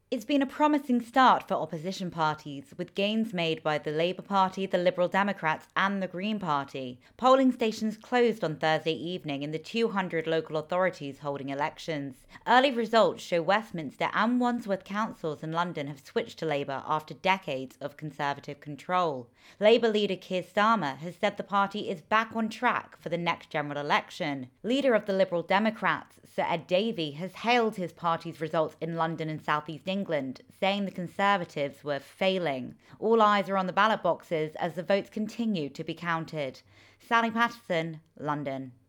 It's been a promising start for opposition parties, with gains made by the Labour Party, the Liberal Democrats, and the Green Party. Polling stations closed on Thursday evening in the 200 local authorities holding elections. Early results show Westminster and Wandsworth councils in London have switched to Labour after decades of Conservative control. Labour leader Keir Starmer has said the party is back on track for the next general election. Leader of the Liberal Democrats, Sir Ed Davey, has hailed his party's results in London and South East England, saying the Conservatives were failing. All eyes are on the ballot boxes as the votes continue to be counted. Sally Patterson, London.